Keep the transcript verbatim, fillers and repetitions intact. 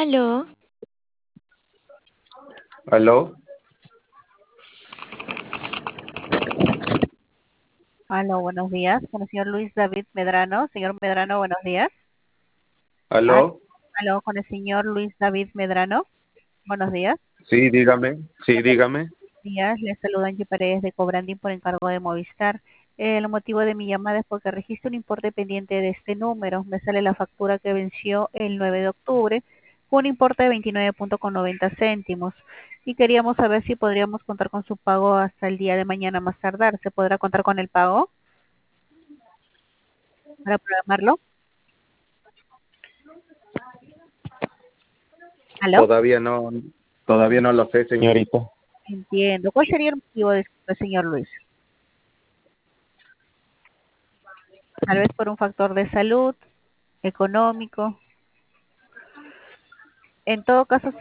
Aló, ¿Aló? Aló, buenos días. Con el señor Luis David Medrano. Señor Medrano, buenos días. Al- ¿Aló? Aló, con el señor Luis David Medrano. Buenos días. Sí, dígame. Sí, Buenos dígame. días. Le saluda Angie Paredes de Cobrandín por encargo de Movistar. Eh, el motivo de mi llamada es porque registro un importe pendiente de este número. Me sale la factura que venció el nueve de octubre con un importe de veintinueve punto con noventa céntimos. Y queríamos saber si podríamos contar con su pago hasta el día de mañana más tardar. ¿Se podrá contar con el pago para programarlo? ¿Aló? Todavía no, todavía no lo sé, señorita. Entiendo. ¿Cuál sería el motivo de esto, señor Luis? Tal vez por un factor de salud, económico. En todo caso,